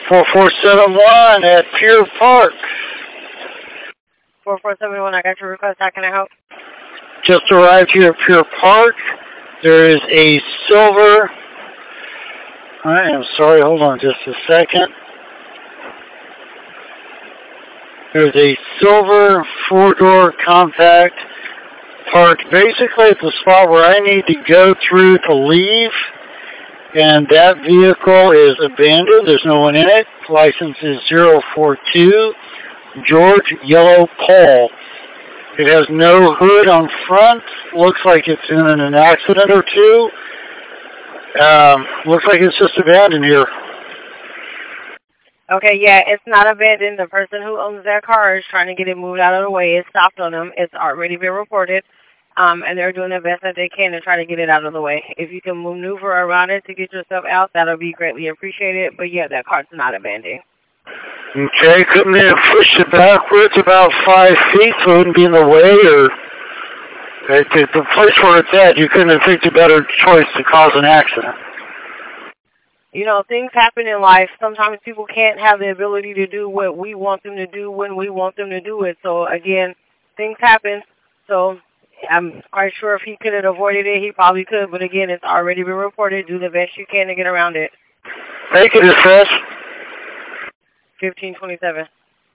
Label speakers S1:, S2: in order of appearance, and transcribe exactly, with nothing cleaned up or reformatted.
S1: four four seven one at Pier Park.
S2: four four seven one, I got your request. How can I help?
S1: Just arrived here at Pier Park. There is a silver... I am sorry, hold on just a second. There's a silver four-door compact parked basically at the spot where I need to go through to leave. And that vehicle is abandoned. There's no one in it. License is zero four two George Yellow Paul. It has no hood on front. Looks like it's in an accident or two. Um, looks like it's just abandoned here.
S2: Okay, yeah, it's not abandoned. The person who owns that car is trying to get it moved out of the way. It stopped on them. It's already been reported, um, and they're doing the best that they can to try to get it out of the way. If you can maneuver around it to get yourself out, that'll be greatly appreciated. But yeah, that car's not abandoned.
S1: Okay, couldn't they have pushed it backwards about five feet so it wouldn't be in the way, or at the, the place where it's at, you couldn't have picked a better choice to cause an accident?
S2: You know, things happen in life. Sometimes people can't have the ability to do what we want them to do when we want them to do it. So, again, things happen. So, I'm quite sure if he could have avoided it, he probably could. But, again, it's already been reported. Do the best you can to get around it.
S1: Thank you, dispatch.
S2: fifteen twenty-seven.